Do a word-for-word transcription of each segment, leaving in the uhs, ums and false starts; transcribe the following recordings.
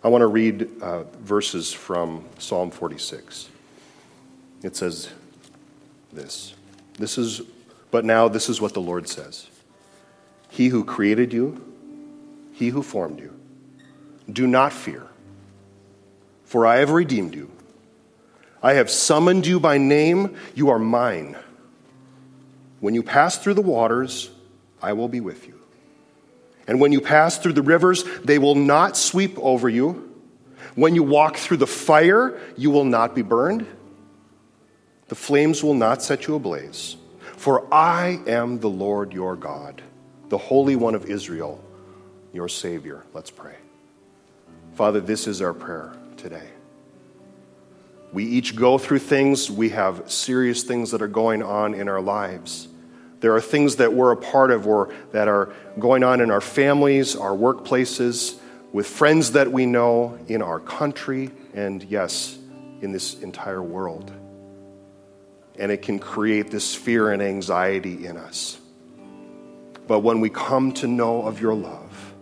I want to read uh, verses from Psalm forty-six. It says this. This is, but now this is what the Lord says. He who created you, he who formed you, do not fear, for I have redeemed you. I have summoned you by name. You are mine. When you pass through the waters, I will be with you. And when you pass through the rivers, they will not sweep over you. When you walk through the fire, you will not be burned. The flames will not set you ablaze. For I am the Lord your God, the Holy One of Israel, your Savior. Let's pray. Father, this is our prayer today. We each go through things. We have serious things that are going on in our lives. There are things that we're a part of or that are going on in our families, our workplaces, with friends that we know, in our country, and yes, in this entire world. And it can create this fear and anxiety in us. But when we come to know of your love,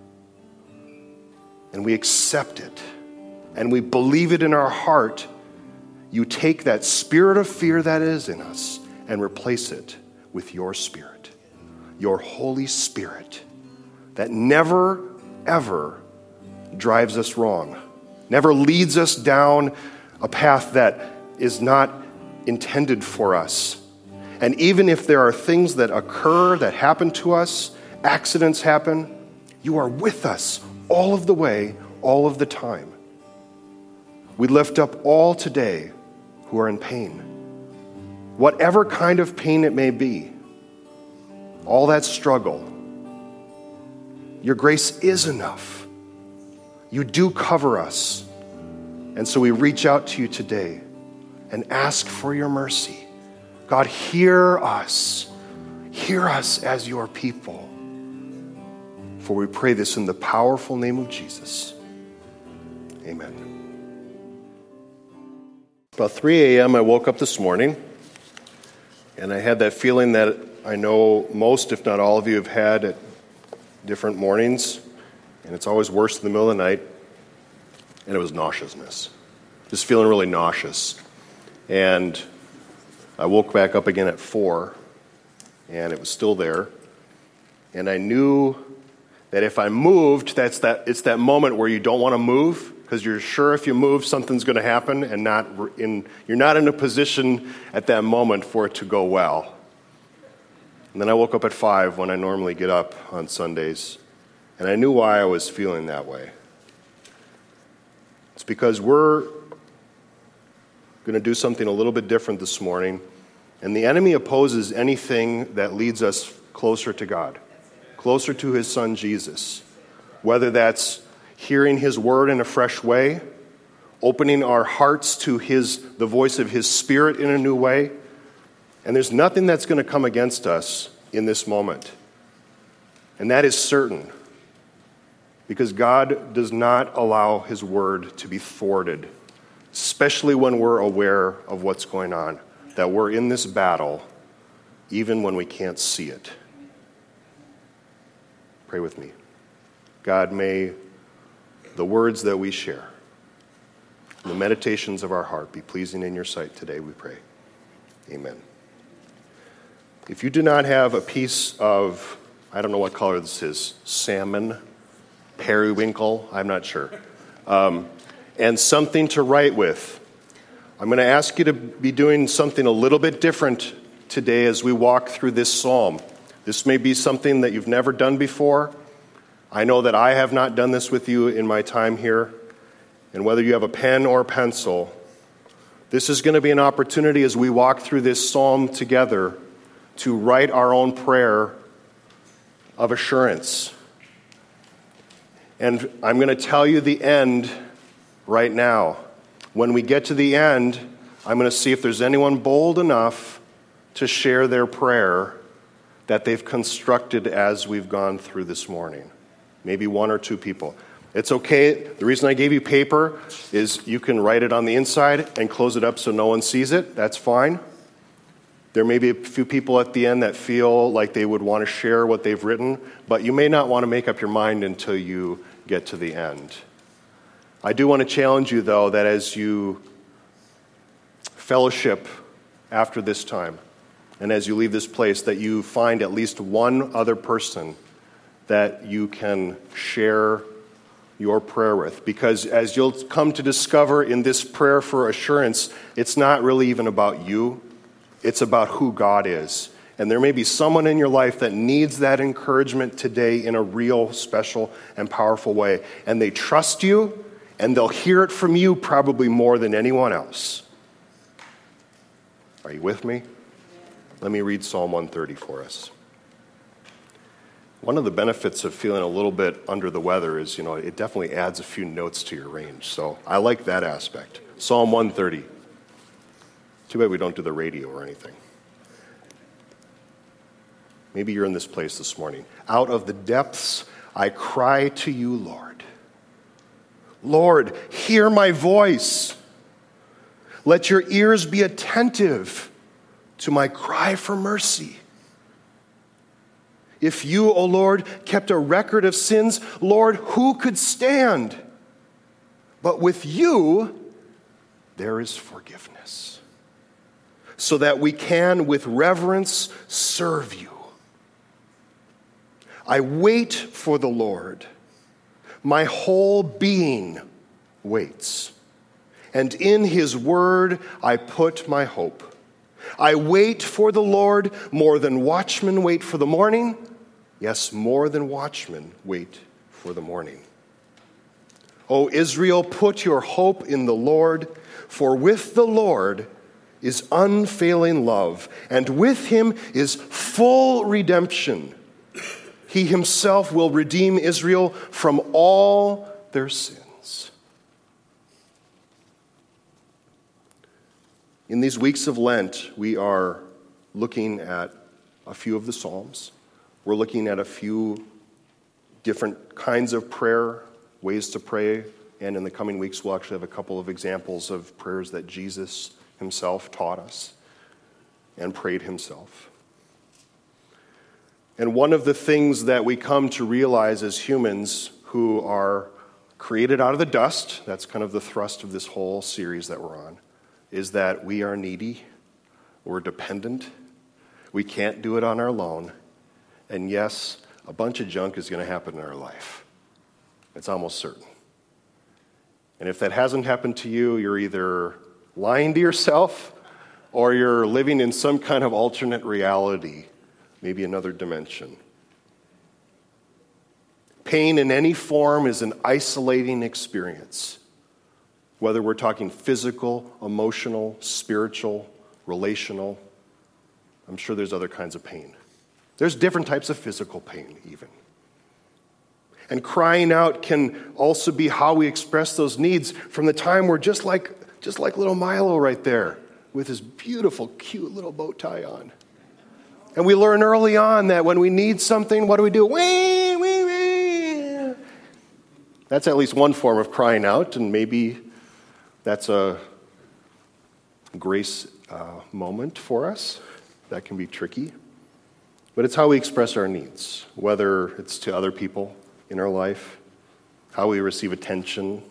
and we accept it, and we believe it in our heart, you take that spirit of fear that is in us and replace it with your Spirit, your Holy Spirit, that never, ever drives us wrong, never leads us down a path that is not intended for us. And even if there are things that occur, that happen to us, accidents happen, you are with us all of the way, all of the time. We lift up all today who are in pain. Whatever kind of pain it may be, all that struggle, your grace is enough. You do cover us. And so we reach out to you today and ask for your mercy. God, hear us. Hear us as your people. For we pray this in the powerful name of Jesus. Amen. About three a.m. I woke up this morning, and I had that feeling that I know most, if not all of you, have had at different mornings, and it's always worse in the middle of the night, and it was nauseousness. Just feeling really nauseous. And I woke back up again at four, and it was still there, and I knew that if I moved, that's that. It's that moment where you don't want to move, because you're sure if you move, something's going to happen, and not in you're not in a position at that moment for it to go well. And then I woke up at five when I normally get up on Sundays, and I knew why I was feeling that way. It's because we're going to do something a little bit different this morning, and the enemy opposes anything that leads us closer to God, closer to his Son Jesus, whether that's hearing his word in a fresh way, opening our hearts to his the voice of his Spirit in a new way. And there's nothing that's going to come against us in this moment. And that is certain, because God does not allow his word to be thwarted, especially when we're aware of what's going on, that we're in this battle even when we can't see it. Pray with me. God, may the words that we share, the meditations of our heart be pleasing in your sight today, we pray. Amen. If you do not have a piece of, I don't know what color this is, salmon, periwinkle, I'm not sure, um, and something to write with, I'm going to ask you to be doing something a little bit different today as we walk through this psalm. This may be something that you've never done before. I know that I have not done this with you in my time here. And whether you have a pen or a pencil, this is going to be an opportunity as we walk through this psalm together to write our own prayer of assurance. And I'm going to tell you the end right now. When we get to the end, I'm going to see if there's anyone bold enough to share their prayer that they've constructed as we've gone through this morning. Maybe one or two people. It's okay. The reason I gave you paper is you can write it on the inside and close it up so no one sees it. That's fine. There may be a few people at the end that feel like they would want to share what they've written, but you may not want to make up your mind until you get to the end. I do want to challenge you, though, that as you fellowship after this time, and as you leave this place, that you find at least one other person that you can share your prayer with. Because as you'll come to discover in this prayer for assurance, it's not really even about you. It's about who God is. And there may be someone in your life that needs that encouragement today in a real, special, and powerful way. And they trust you, and they'll hear it from you probably more than anyone else. Are you with me? Let me read Psalm one thirty for us. One of the benefits of feeling a little bit under the weather is, you know, it definitely adds a few notes to your range. So I like that aspect. Psalm one thirty. Too bad we don't do the radio or anything. Maybe you're in this place this morning. Out of the depths, I cry to you, Lord. Lord, hear my voice. Let your ears be attentive to my cry for mercy. If you, O Lord, kept a record of sins, Lord, who could stand? But with you, there is forgiveness, so that we can, with reverence, serve you. I wait for the Lord. My whole being waits. And in his word, I put my hope. I wait for the Lord more than watchmen wait for the morning. Yes, more than watchmen wait for the morning. O Israel, put your hope in the Lord, for with the Lord is unfailing love, and with him is full redemption. He himself will redeem Israel from all their sins. In these weeks of Lent, we are looking at a few of the Psalms. We're looking at a few different kinds of prayer, ways to pray, and in the coming weeks we'll actually have a couple of examples of prayers that Jesus himself taught us and prayed himself. And one of the things that we come to realize as humans who are created out of the dust, that's kind of the thrust of this whole series that we're on, is that we are needy, we're dependent, we can't do it on our own, and yes, a bunch of junk is going to happen in our life. It's almost certain. And if that hasn't happened to you, you're either lying to yourself or you're living in some kind of alternate reality, maybe another dimension. Pain in any form is an isolating experience, whether we're talking physical, emotional, spiritual, relational. I'm sure there's other kinds of pain. There's different types of physical pain, even. And crying out can also be how we express those needs from the time we're just like, just like little Milo right there with his beautiful, cute little bow tie on. And we learn early on that when we need something, what do we do? Wee, wee, wee. That's at least one form of crying out, and maybe that's a grace uh, moment for us. That can be tricky. But it's how we express our needs, whether it's to other people in our life, how we receive attention,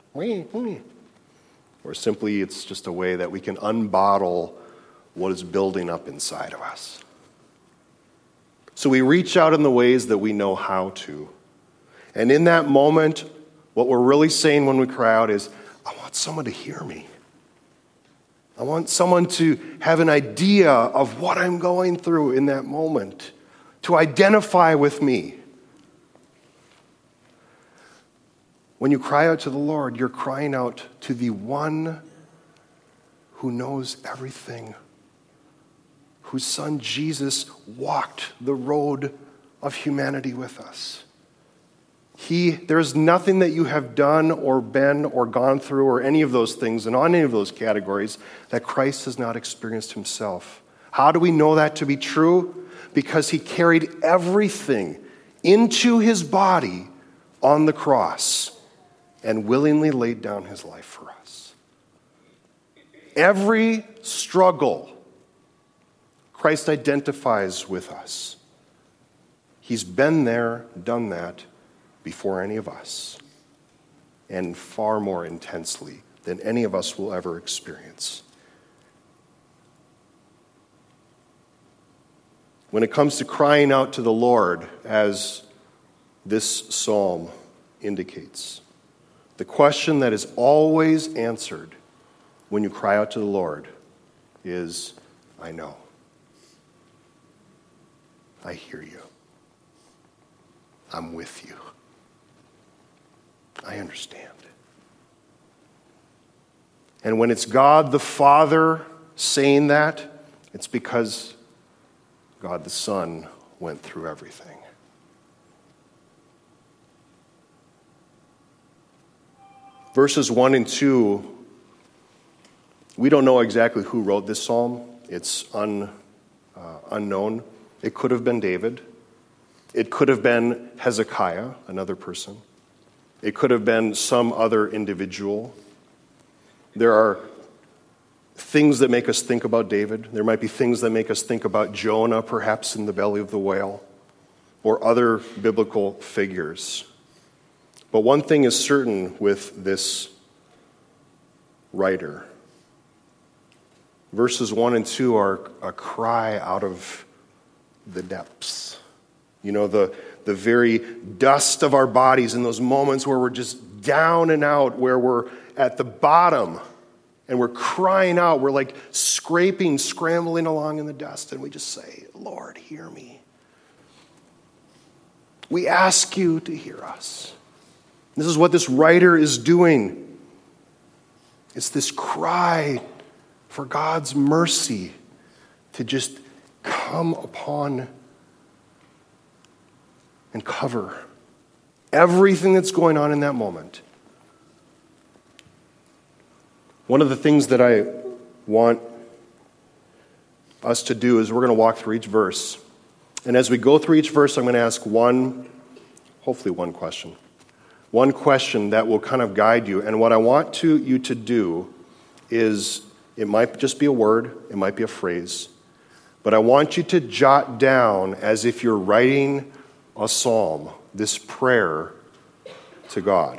or simply it's just a way that we can unbottle what is building up inside of us. So we reach out in the ways that we know how to. And in that moment, what we're really saying when we cry out is, I want someone to hear me. I want someone to have an idea of what I'm going through in that moment, to identify with me. When you cry out to the Lord, you're crying out to the one who knows everything, whose son Jesus walked the road of humanity with us. He, there's nothing that you have done or been or gone through or any of those things and on any of those categories that Christ has not experienced himself. How do we know that to be true? Because he carried everything into his body on the cross and willingly laid down his life for us. Every struggle, Christ identifies with us. He's been there, done that, before any of us. and far more intensely than any of us will ever experience. When it comes to crying out to the Lord, as this psalm indicates, the question that is always answered when you cry out to the Lord is, I know. I hear you. I'm with you. I understand. And when it's God the Father saying that, it's because God the Son went through everything. Verses one and two, we don't know exactly who wrote this psalm. It's un, uh, unknown. It could have been David. It could have been Hezekiah, another person. It could have been some other individual. There are things that make us think about David. There might be things that make us think about Jonah, perhaps in the belly of the whale, or other biblical figures. But one thing is certain with this writer. Verses one and two are a cry out of the depths. You know, the, the very dust of our bodies in those moments where we're just down and out, where we're at the bottom and we're crying out. We're like scraping, scrambling along in the dust, and we just say, Lord, hear me. We ask you to hear us. This is what this writer is doing. It's this cry for God's mercy to just come upon and cover everything that's going on in that moment. One of the things that I want us to do is we're going to walk through each verse. And as we go through each verse, I'm going to ask one, hopefully one question. One question that will kind of guide you. And what I want to, you to do is, it might just be a word, it might be a phrase, but I want you to jot down, as if you're writing a psalm, this prayer to God.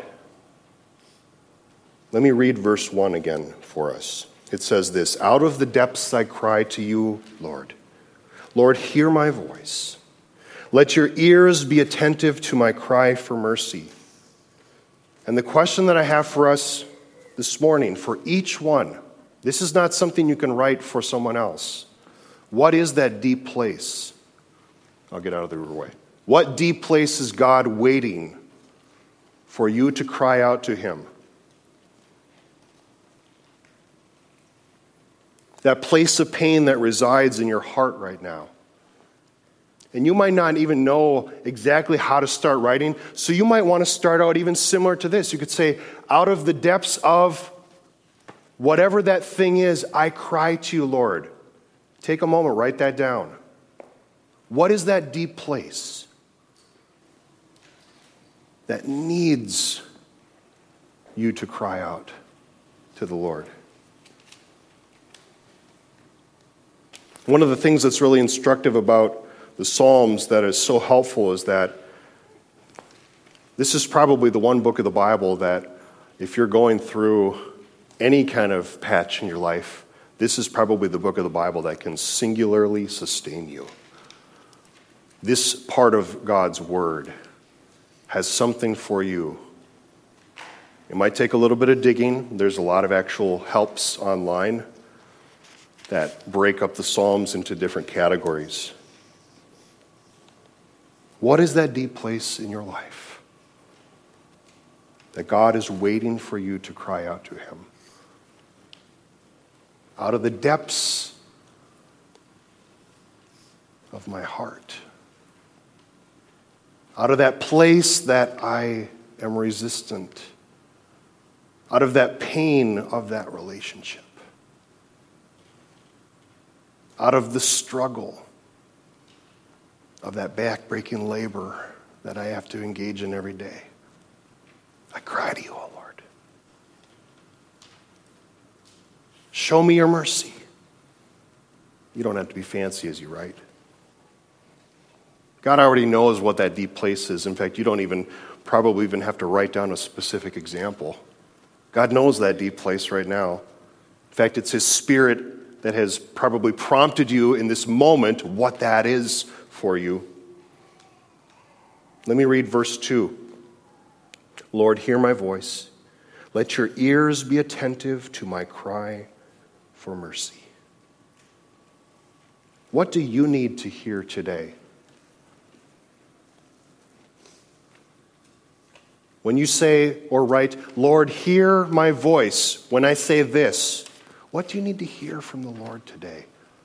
Let me read verse one again for us. It says this, out of the depths I cry to you, Lord. Lord, hear my voice. Let your ears be attentive to my cry for mercy. And the question that I have for us this morning, for each one, this is not something you can write for someone else. What is that deep place? I'll get out of the way. What deep place is God waiting for you to cry out to him? That place of pain that resides in your heart right now. And you might not even know exactly how to start writing, so you might want to start out even similar to this. You could say, out of the depths of whatever that thing is, I cry to you, Lord. Take a moment, write that down. What is that deep place that needs you to cry out to the Lord? One of the things that's really instructive about the Psalms that is so helpful is that this is probably the one book of the Bible that if you're going through any kind of patch in your life, this is probably the book of the Bible that can singularly sustain you. This part of God's Word has something for you. It might take a little bit of digging. There's a lot of actual helps online that break up the Psalms into different categories. What is that deep place in your life that God is waiting for you to cry out to him? Out of the depths of my heart, out of that place that I am resistant, out of that pain of that relationship, out of the struggle of that back-breaking labor that I have to engage in every day. I cry to you, O Lord. Show me your mercy. You don't have to be fancy as you write. God already knows what that deep place is. In fact, you don't even probably even have to write down a specific example. God knows that deep place right now. In fact, it's His Spirit that has probably prompted you in this moment what that is for you. Let me read verse two. Lord, hear my voice. Let your ears be attentive to my cry for mercy. What do you need to hear today? When you say or write, Lord, hear my voice, when I say this, what do you need to hear from the Lord today?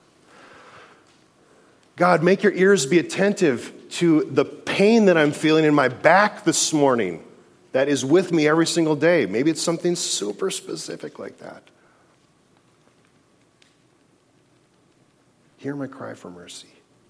God, make your ears be attentive to the pain that I'm feeling in my back this morning that is with me every single day. Maybe it's something super specific like that. Hear my cry for mercy.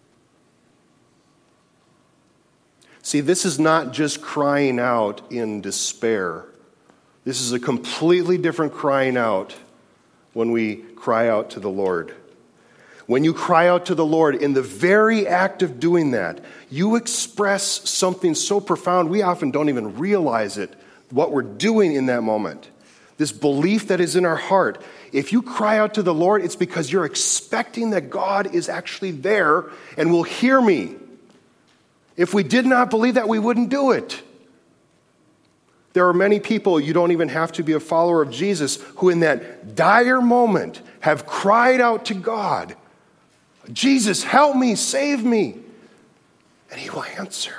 See, this is not just crying out in despair. This is a completely different crying out when we cry out to the Lord. When you cry out to the Lord, in the very act of doing that, you express something so profound, we often don't even realize it, what we're doing in that moment. This belief that is in our heart. If you cry out to the Lord, it's because you're expecting that God is actually there and will hear me. If we did not believe that, we wouldn't do it. There are many people, you don't even have to be a follower of Jesus, who in that dire moment have cried out to God, Jesus, help me, save me. And He will answer.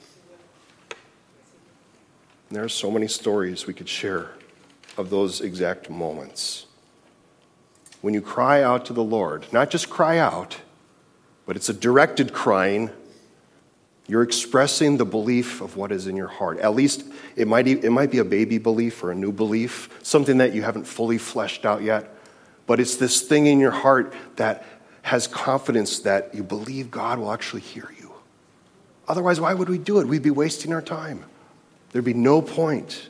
And there are so many stories we could share of those exact moments. When you cry out to the Lord, not just cry out, but it's a directed crying. You're expressing the belief of what is in your heart. At least it might, it might be a baby belief or a new belief, something that you haven't fully fleshed out yet. But it's this thing in your heart that has confidence that you believe God will actually hear you. Otherwise, why would we do it? We'd be wasting our time. There'd be no point.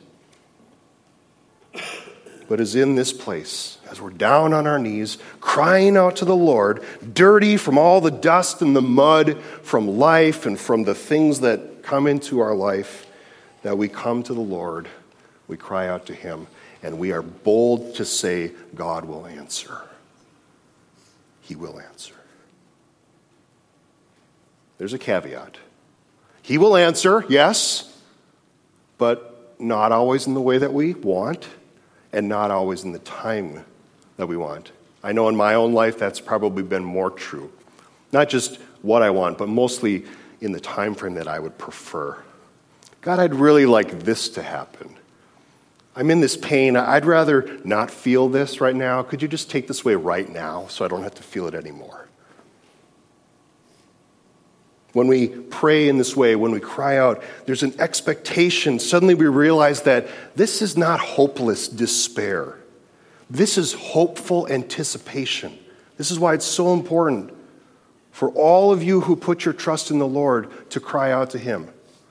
But as in this place, as we're down on our knees, crying out to the Lord, dirty from all the dust and the mud from life and from the things that come into our life, that we come to the Lord, we cry out to Him, and we are bold to say, God will answer. He will answer. There's a caveat. He will answer, yes, but not always in the way that we want, and not always in the time that we want. I know in my own life that's probably been more true. Not just what I want, but mostly in the time frame that I would prefer. God, I'd really like this to happen. I'm in this pain. I'd rather not feel this right now. Could you just take this away right now so I don't have to feel it anymore? When we pray in this way, when we cry out, there's an expectation. Suddenly we realize that this is not hopeless despair. This is hopeful anticipation. This is why it's so important for all of you who put your trust in the Lord to cry out to Him.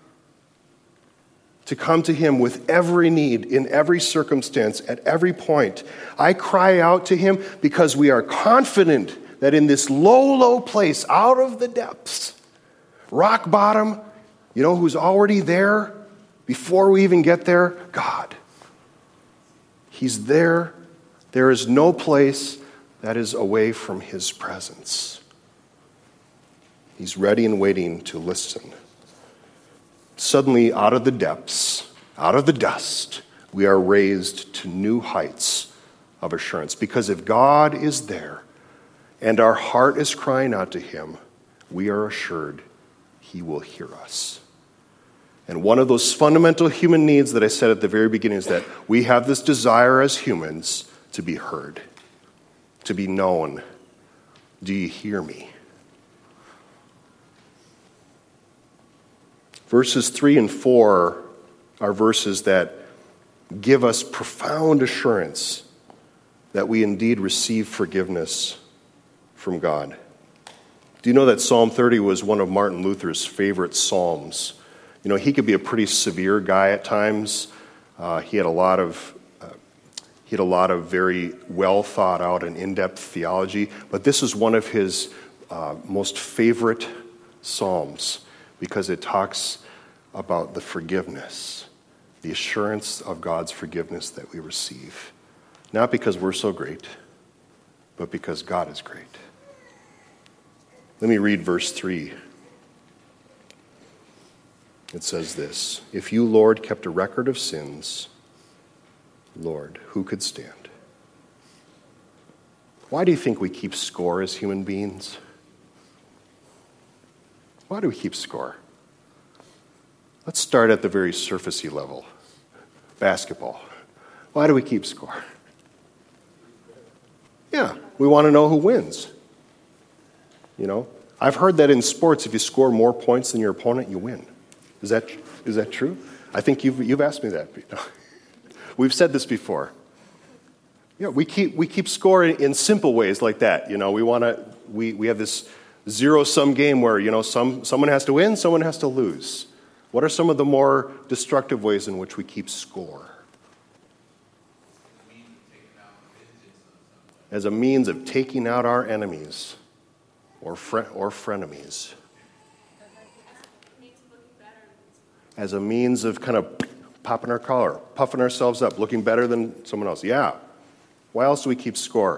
To come to Him with every need, in every circumstance, at every point. I cry out to Him because we are confident that in this low, low place, out of the depths, rock bottom, you know who's already there before we even get there? God. He's there. There is no place that is away from His presence. He's ready and waiting to listen. Suddenly, out of the depths, out of the dust, we are raised to new heights of assurance. Because if God is there and our heart is crying out to Him, we are assured He will hear us. And one of those fundamental human needs that I said at the very beginning is that we have this desire as humans to be heard, to be known. Do you hear me? Verses three and four are verses that give us profound assurance that we indeed receive forgiveness from God. Do you know that Psalm thirty was one of Martin Luther's favorite psalms? You know, he could be a pretty severe guy at times. Uh, he had a lot of uh, he had a lot of very well thought out and in-depth theology, but this is one of his uh, most favorite psalms because it talks about the forgiveness, the assurance of God's forgiveness that we receive. Not because we're so great, but because God is great. Let me read verse three. It says this, "If you, Lord, kept a record of sins, Lord, who could stand?" Why do you think we keep score as human beings? Why do we keep score? Let's start at the very surfacey level. Basketball. Why do we keep score? Yeah, we want to know who wins. You know, I've heard that in sports, if you score more points than your opponent, you win. Is that is that true? I think you've you've asked me that. We've said this before. Yeah, we keep we keep score in, in simple ways like that. You know, we want to we we have this zero-sum game where, you know, some someone has to win, someone has to lose. What are some of the more destructive ways in which we keep score? As a means of taking out our enemies or fre- or frenemies. As a means of kind of popping our collar, puffing ourselves up, looking better than someone else. Yeah. Why else do we keep score?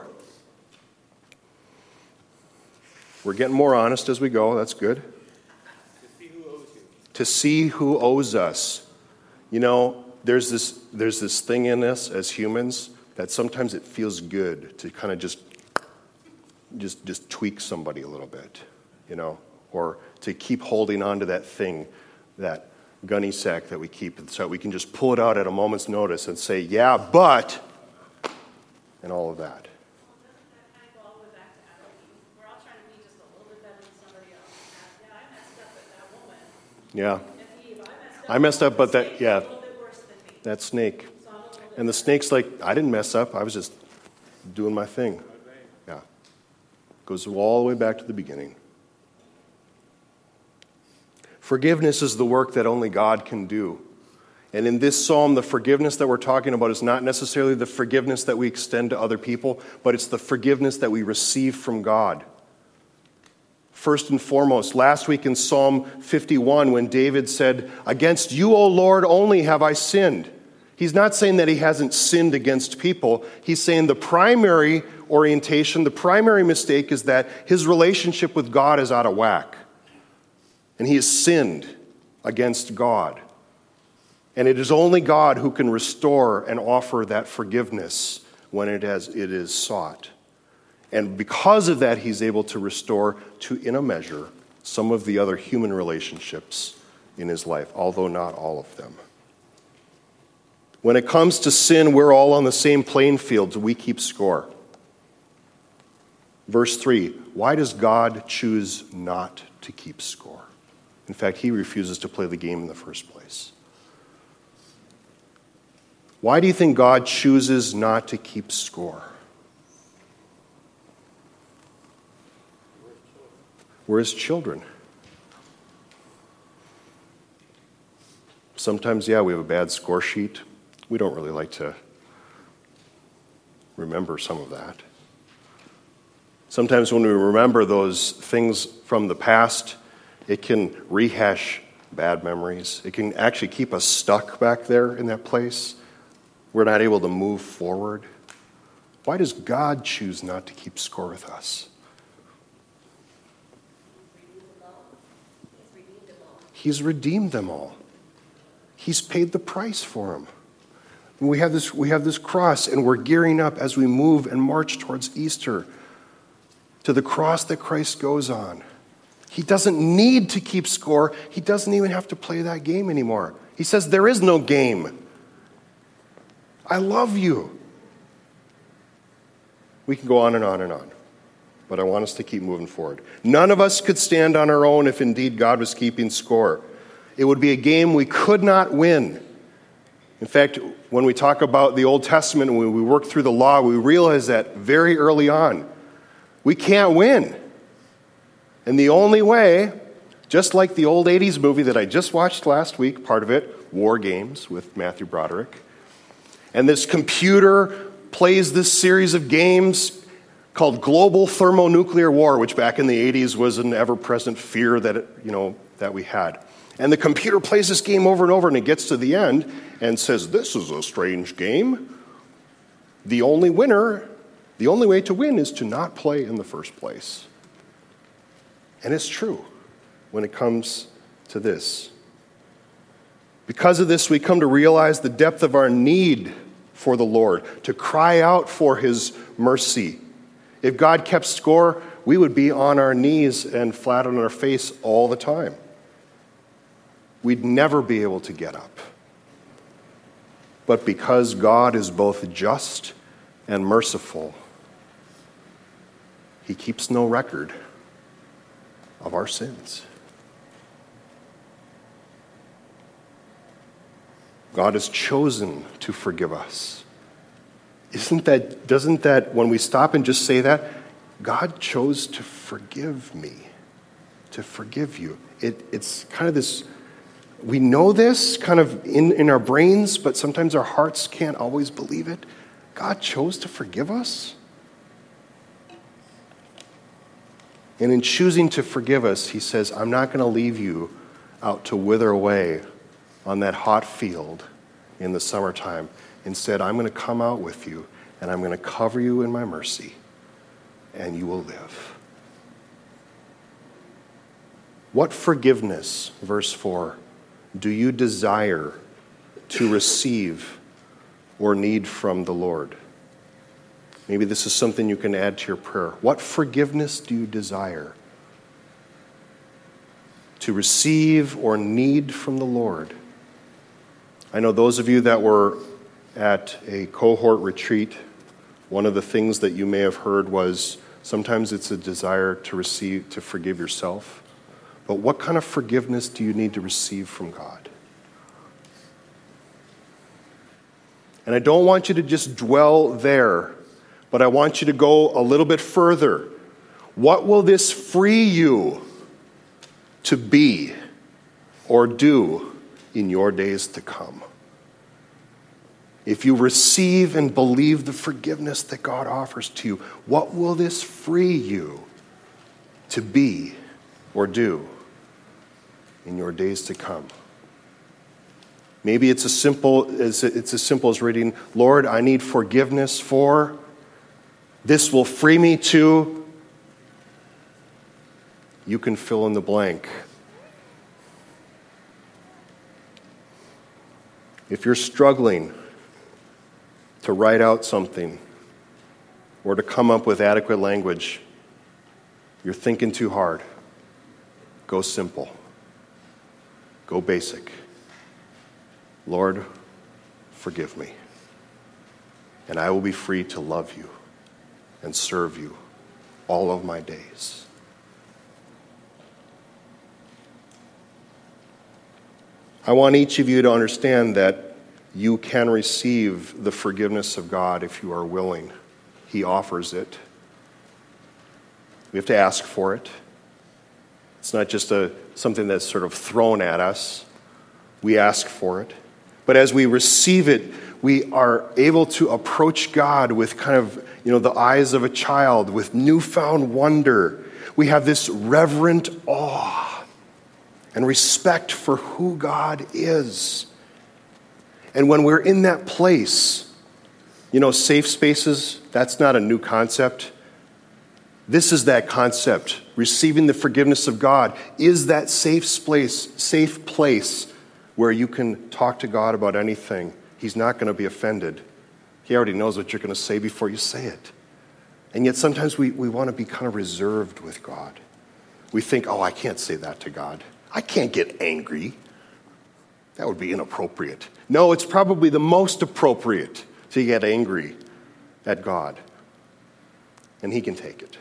We're getting more honest as we go. That's good. To see who owes you. To see who owes us. You know, there's this there's this thing in us as humans that sometimes it feels good to kind of just just just tweak somebody a little bit, you know, or to keep holding on to that thing, that gunny sack that we keep, so that we can just pull it out at a moment's notice and say, yeah, but, and all of that. Yeah. I messed up, but that, yeah, that snake. And the snake's like, I didn't mess up. I was just doing my thing. Yeah. Goes all the way back to the beginning. Forgiveness is the work that only God can do. And in this psalm, the forgiveness that we're talking about is not necessarily the forgiveness that we extend to other people, but it's the forgiveness that we receive from God. First and foremost, last week in Psalm fifty-one, when David said, "Against you, O Lord, only have I sinned." He's not saying that he hasn't sinned against people. He's saying the primary orientation, the primary mistake is that his relationship with God is out of whack. And he has sinned against God. And it is only God who can restore and offer that forgiveness when it, has, it is sought. And because of that, he's able to restore, to in a measure, some of the other human relationships in his life, although not all of them. When it comes to sin, we're all on the same playing field, so we keep score. Verse three, why does God choose not to keep score? In fact, he refuses to play the game in the first place. Why do you think God chooses not to keep score? We're his children. Sometimes, yeah, we have a bad score sheet. We don't really like to remember some of that. Sometimes when we remember those things from the past, it can rehash bad memories. It can actually keep us stuck back there in that place. We're not able to move forward. Why does God choose not to keep score with us? He's redeemed them all. He's paid the price for them. We have this, we have this cross, and we're gearing up as we move and march towards Easter to the cross that Christ goes on. He doesn't need to keep score. He doesn't even have to play that game anymore. He says, there is no game. I love you. We can go on and on and on, but I want us to keep moving forward. None of us could stand on our own if indeed God was keeping score. It would be a game we could not win. In fact, when we talk about the Old Testament, when we work through the law, we realize that very early on, we can't win. And the only way, just like the old eighties movie that I just watched last week, part of it, War Games with Matthew Broderick, and this computer plays this series of games called Global Thermonuclear War, which back in the eighties was an ever-present fear that, it, you know, that we had. And the computer plays this game over and over, and it gets to the end and says, this is a strange game. The only winner, the only way to win is to not play in the first place. And it's true when it comes to this. Because of this, we come to realize the depth of our need for the Lord, to cry out for his mercy. If God kept score, we would be on our knees and flat on our face all the time. We'd never be able to get up. But because God is both just and merciful, he keeps no record of our sins. God has chosen to forgive us. Isn't that, doesn't that, when we stop and just say that, God chose to forgive me, to forgive you. It, it's kind of this, we know this kind of in, in our brains, but sometimes our hearts can't always believe it. God chose to forgive us. And in choosing to forgive us, he says, I'm not going to leave you out to wither away on that hot field in the summertime. Instead, I'm going to come out with you, and I'm going to cover you in my mercy, and you will live. What forgiveness, verse four, do you desire to receive or need from the Lord? Maybe this is something you can add to your prayer. What forgiveness do you desire to receive or need from the Lord? I know those of you that were at a cohort retreat, one of the things that you may have heard was sometimes it's a desire to receive, to forgive yourself. But what kind of forgiveness do you need to receive from God? And I don't want you to just dwell there, but I want you to go a little bit further. What will this free you to be or do in your days to come? If you receive and believe the forgiveness that God offers to you, what will this free you to be or do in your days to come? Maybe it's as simple as it's as simple as reading, Lord, I need forgiveness for. This will free me to. You can fill in the blank. If you're struggling to write out something or to come up with adequate language, you're thinking too hard. Go simple. Go basic. Lord, forgive me, and I will be free to love you and serve you all of my days. I want each of you to understand that you can receive the forgiveness of God if you are willing. He offers it. We have to ask for it. It's not just a something that's sort of thrown at us. We ask for it. But as we receive it, we are able to approach God with kind of, you know, the eyes of a child, with newfound wonder. We have this reverent awe and respect for who God is. And when we're in that place, you know, safe spaces, that's not a new concept. This is that concept. Receiving the forgiveness of God is that safe place, safe place where you can talk to God about anything. He's not going to be offended. He already knows what you're going to say before you say it. And yet sometimes we, we want to be kind of reserved with God. We think, oh, I can't say that to God. I can't get angry. That would be inappropriate. No, it's probably the most appropriate to get angry at God. And he can take it.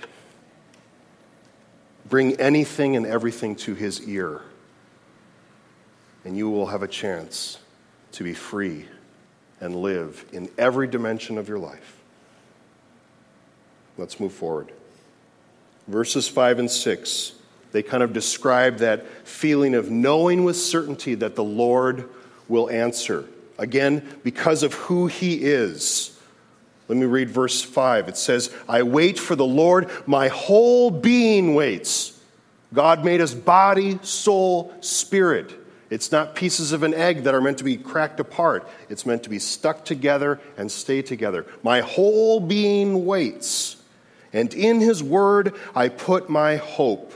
Bring anything and everything to his ear, and you will have a chance to be free and live in every dimension of your life. Let's move forward. Verses five and six, they kind of describe that feeling of knowing with certainty that the Lord will answer. Again, because of who he is. Let me read verse five. It says, I wait for the Lord, my whole being waits. God made us body, soul, spirit. It's not pieces of an egg that are meant to be cracked apart. It's meant to be stuck together and stay together. My whole being waits, and in his word I put my hope.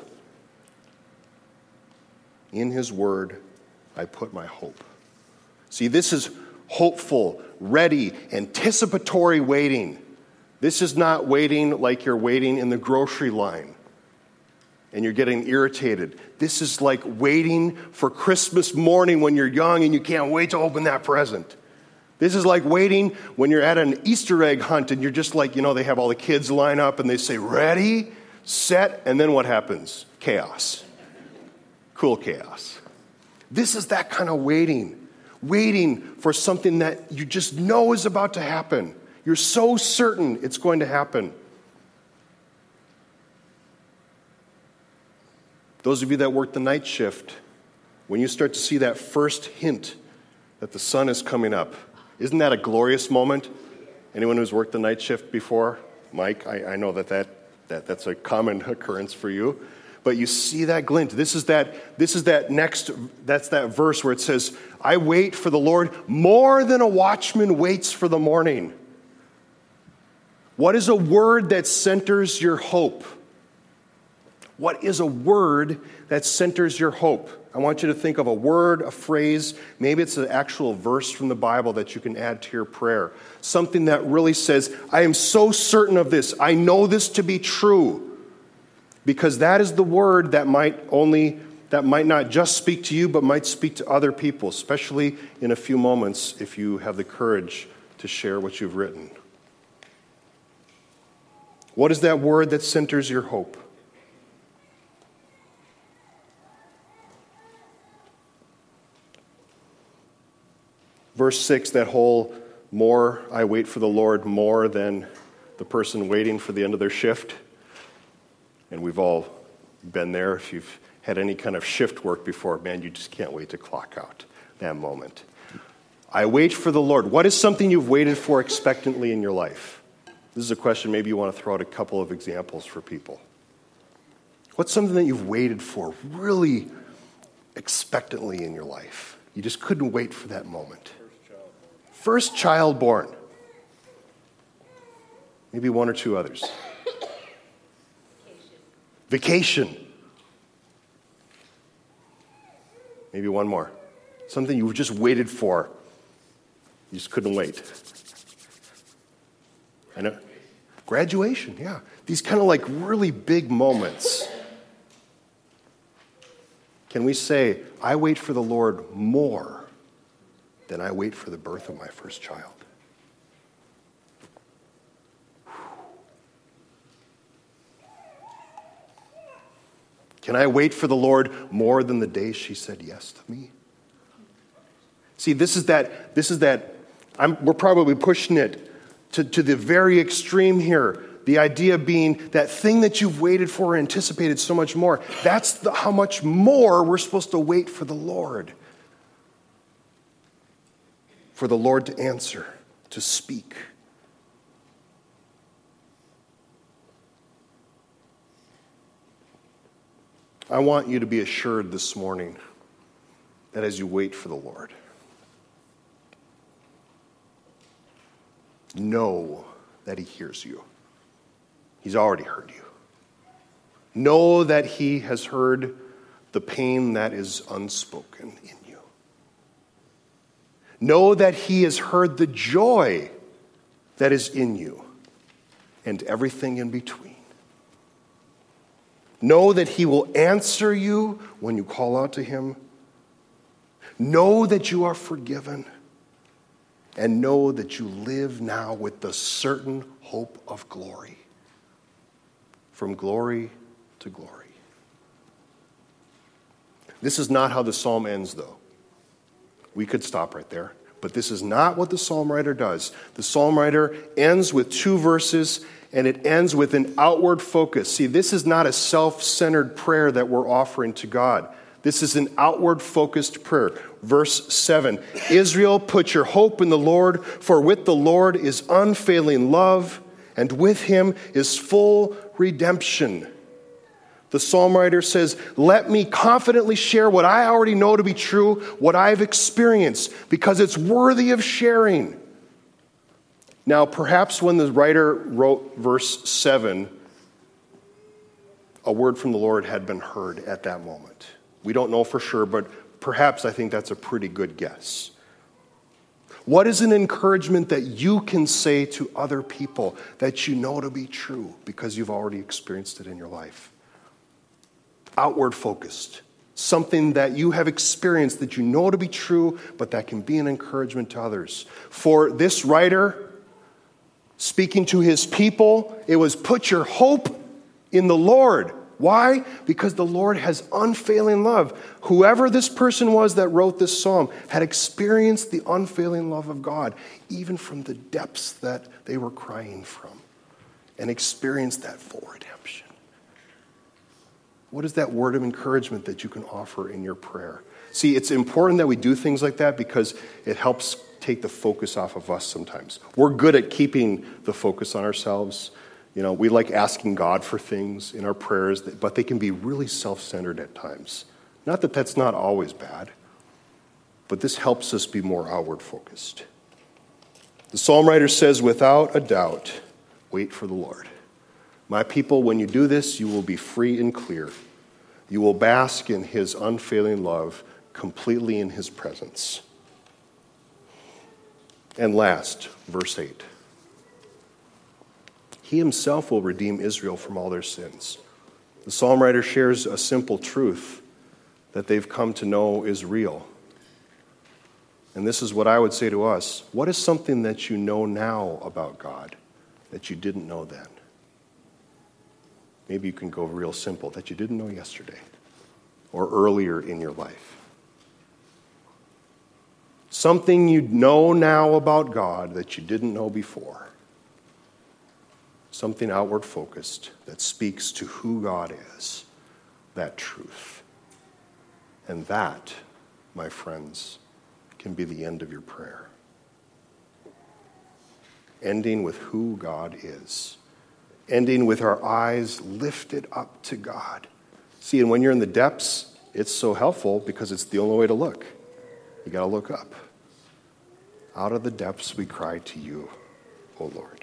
In his word I put my hope. See, this is hopeful, ready, anticipatory waiting. This is not waiting like you're waiting in the grocery line and you're getting irritated. This is like waiting for Christmas morning when you're young and you can't wait to open that present. This is like waiting when you're at an Easter egg hunt and you're just like, you know, they have all the kids line up and they say, ready, set, and then what happens? Chaos. Cool chaos. This is that kind of waiting. Waiting for something that you just know is about to happen. You're so certain it's going to happen. Those of you that work the night shift, when you start to see that first hint that the sun is coming up, isn't that a glorious moment? Anyone who's worked the night shift before? Mike, I, I know that, that, that that's a common occurrence for you. But you see that glint. This is that, this is that next, that's that verse where it says, I wait for the Lord more than a watchman waits for the morning. What is a word that centers your hope? What is a word that centers your hope? I want you to think of a word, a phrase, maybe it's an actual verse from the Bible that you can add to your prayer. Something that really says, I am so certain of this. I know this to be true. Because that is the word that might only, that might not just speak to you, but might speak to other people, especially in a few moments if you have the courage to share what you've written. What is that word that centers your hope? Verse six, that whole more, I wait for the Lord more than the person waiting for the end of their shift. And we've all been there. If you've had any kind of shift work before, man, you just can't wait to clock out that moment. I wait for the Lord. What is something you've waited for expectantly in your life? This is a question maybe you want to throw out a couple of examples for people. What's something that you've waited for really expectantly in your life? You just couldn't wait for that moment. First child born. Maybe one or two others. Vacation. Vacation. Maybe one more. Something you just waited for. You just couldn't wait. I know. Graduation, yeah. These kind of like really big moments. Can we say, I wait for the Lord more than I wait for the birth of my first child? Can I wait for the Lord more than the day she said yes to me? See, this is that, this is that, I'm, we're probably pushing it to, to the very extreme here. The idea being that thing that you've waited for, anticipated so much more. That's the, how much more we're supposed to wait for the Lord. For the Lord to answer, to speak. I want you to be assured this morning that as you wait for the Lord, know that He hears you. He's already heard you. Know that He has heard the pain that is unspoken in you. Know that He has heard the joy that is in you and everything in between. Know that He will answer you when you call out to Him. Know that you are forgiven. And know that you live now with the certain hope of glory. From glory to glory. This is not how the psalm ends, though. We could stop right there. But this is not what the psalm writer does. The psalm writer ends with two verses, and it ends with an outward focus. See, this is not a self-centered prayer that we're offering to God. This is an outward-focused prayer. Verse seven, Israel, put your hope in the Lord, for with the Lord is unfailing love, and with Him is full redemption. The psalm writer says, let me confidently share what I already know to be true, what I've experienced, because it's worthy of sharing. Now, perhaps when the writer wrote verse seven, a word from the Lord had been heard at that moment. We don't know for sure, but perhaps I think that's a pretty good guess. What is an encouragement that you can say to other people that you know to be true because you've already experienced it in your life? Outward focused. Something that you have experienced that you know to be true, but that can be an encouragement to others. For this writer, speaking to his people, it was put your hope in the Lord. Why? Because the Lord has unfailing love. Whoever this person was that wrote this psalm had experienced the unfailing love of God, even from the depths that they were crying from, and experienced that full redemption. What is that word of encouragement that you can offer in your prayer? See, it's important that we do things like that because it helps take the focus off of us sometimes. We're good at keeping the focus on ourselves. You know, we like asking God for things in our prayers, but they can be really self-centered at times. Not that that's not always bad, but this helps us be more outward focused. The psalm writer says, without a doubt, wait for the Lord. My people, when you do this, you will be free and clear. You will bask in his unfailing love, completely in his presence. And last, verse eight. He himself will redeem Israel from all their sins. The psalm writer shares a simple truth that they've come to know is real. And this is what I would say to us. What is something that you know now about God that you didn't know then? Maybe you can go real simple, that you didn't know yesterday or earlier in your life. Something you know now about God that you didn't know before. Something outward focused that speaks to who God is, that truth. And that, my friends, can be the end of your prayer. Ending with who God is. Ending with our eyes lifted up to God. See, and when you're in the depths, it's so helpful because it's the only way to look. You got to look up. Out of the depths we cry to you, O Lord.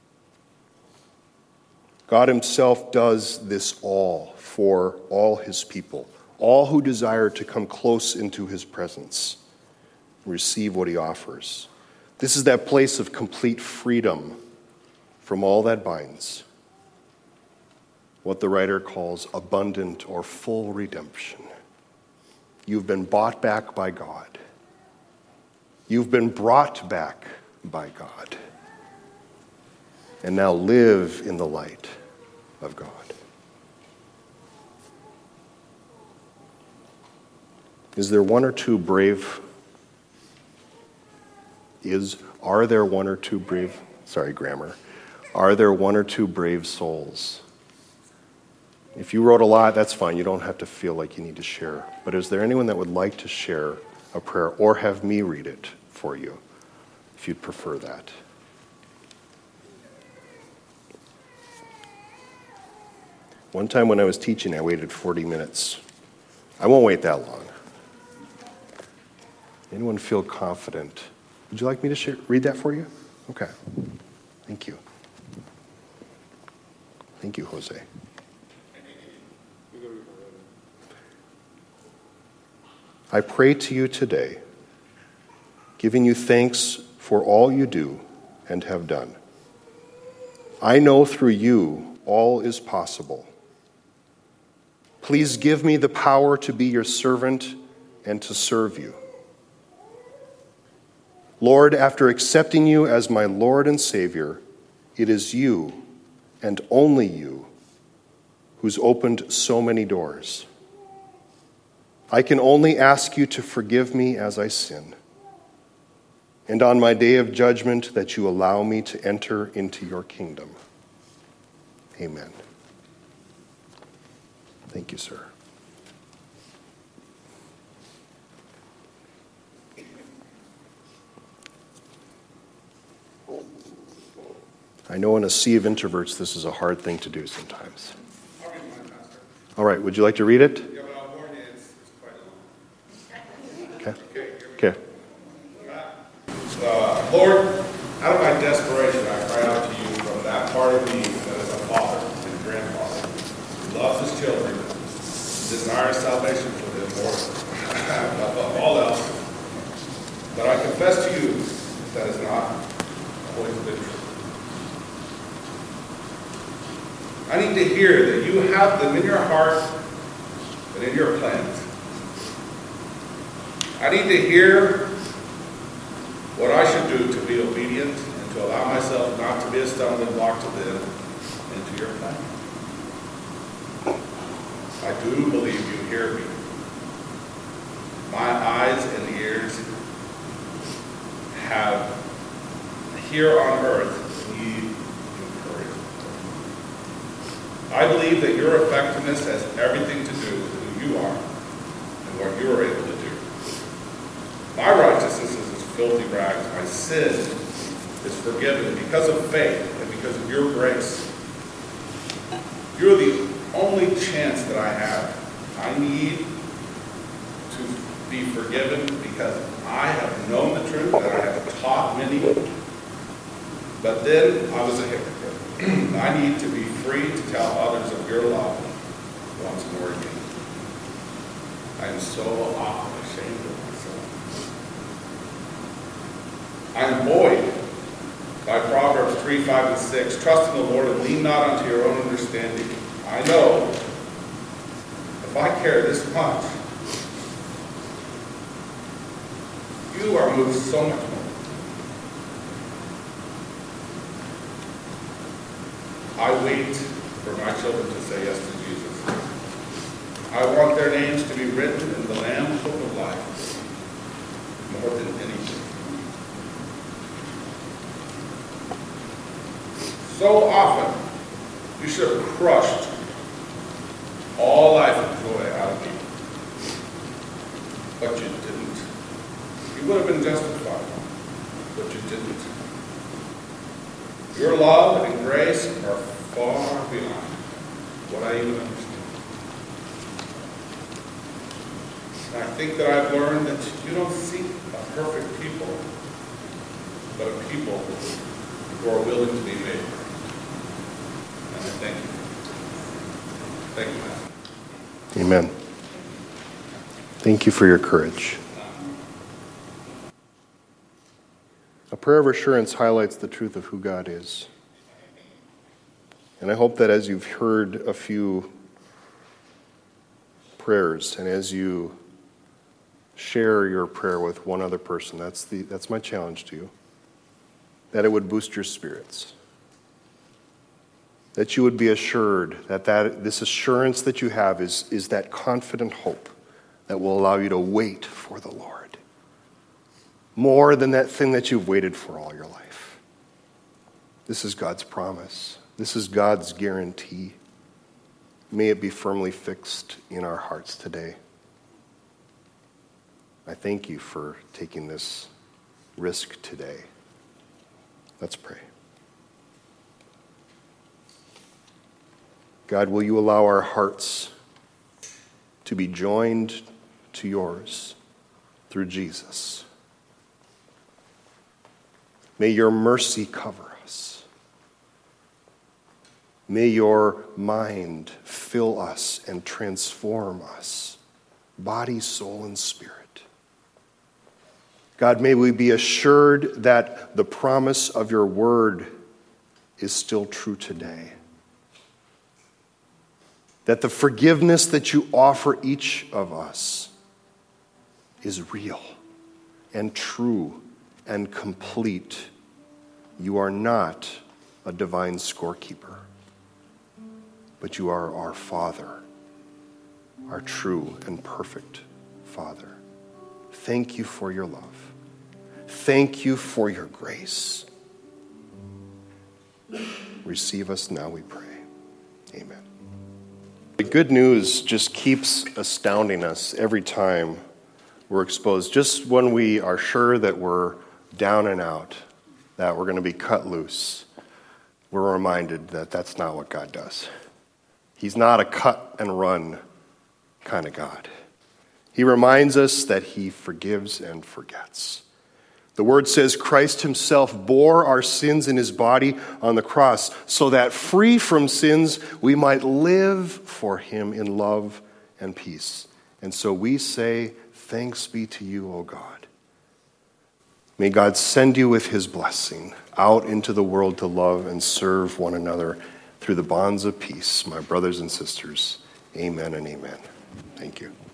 God himself does this all for all his people, all who desire to come close into his presence and receive what he offers. This is that place of complete freedom from all that binds, what the writer calls abundant or full redemption. You've been bought back by God. You've been brought back by God. And now live in the light of God. Is there one or two brave, is, are there one or two brave, sorry, grammar, are there one or two brave souls? If you wrote a lot, that's fine. You don't have to feel like you need to share. But is there anyone that would like to share a prayer or have me read it for you, if you'd prefer that? One time when I was teaching, I waited forty minutes. I won't wait that long. Anyone feel confident? Would you like me to share, read that for you? Okay. Thank you. Thank you, Jose. I pray to you today, giving you thanks for all you do and have done. I know through you all is possible. Please give me the power to be your servant and to serve you. Lord, after accepting you as my Lord and Savior, it is you and only you who's opened so many doors. I can only ask you to forgive me as I sin, and on my day of judgment that you allow me to enter into your kingdom. Amen. Thank you, sir. I know in a sea of introverts, this is a hard thing to do sometimes. All right, would you like to read it? Yeah, but I'll warn you, it's, it's quite long. Okay. Okay, here we Okay. go. Uh, Lord, out of my desperation, I cry out to you from that part of me that is a father and grandfather who loves his children, desires salvation for them more above all else. But I confess to you that is not always been true. I need to hear that you have them in your heart and in your plans. I need to hear what I should do to be obedient and to allow myself not to be a stumbling block to them into your plan. I do believe you hear me. My eyes and ears have here on earth need encouragement. I believe that your effectiveness has everything to do with who you are and what you are able to do. My righteousness is as filthy rags. My sin is forgiven because of faith and because of your grace. You're the only chance that I have. I need to be forgiven because I have known the truth, that I have taught many, but then I was a hypocrite. I need to be free to tell others of your love once more again. I am so often ashamed of myself. I am buoyed by Proverbs three, five, and six. Trust in the Lord and lean not unto your own understanding. I know if I care this much, you are moved so much more. I wait for my children to say yes to Jesus. I want their names to be written in the Lamb's Book of Life more than anything. So often, you should have crushed all life and joy out of me. But you didn't. You would have been justified, but you didn't. Your love and grace are far beyond what I even understand. And I think that I've learned that you don't seek a perfect people, but a people who are willing to be made perfect. And I thank you. Thank you, Master. Amen. Thank you for your courage. A prayer of assurance highlights the truth of who God is. And I hope that as you've heard a few prayers and as you share your prayer with one other person, that's the that's my challenge to you, that it would boost your spirits. That you would be assured that, that this assurance that you have is, is that confident hope that will allow you to wait for the Lord. More than that thing that you've waited for all your life. This is God's promise. This is God's guarantee. May it be firmly fixed in our hearts today. I thank you for taking this risk today. Let's pray. God, will you allow our hearts to be joined to yours through Jesus? May your mercy cover us. May your mind fill us and transform us, body, soul, and spirit. God, may we be assured that the promise of your word is still true today. That the forgiveness that you offer each of us is real and true and complete. You are not a divine scorekeeper, but you are our Father, our true and perfect Father. Thank you for your love. Thank you for your grace. Receive us now, we pray. Amen. The good news just keeps astounding us every time we're exposed. Just when we are sure that we're down and out, that we're going to be cut loose, we're reminded that that's not what God does. He's not a cut and run kind of God. He reminds us that he forgives and forgets. The word says Christ himself bore our sins in his body on the cross so that free from sins we might live for him in love and peace. And so we say, thanks be to you, O God. May God send you with his blessing out into the world to love and serve one another through the bonds of peace, my brothers and sisters. Amen and amen. Thank you.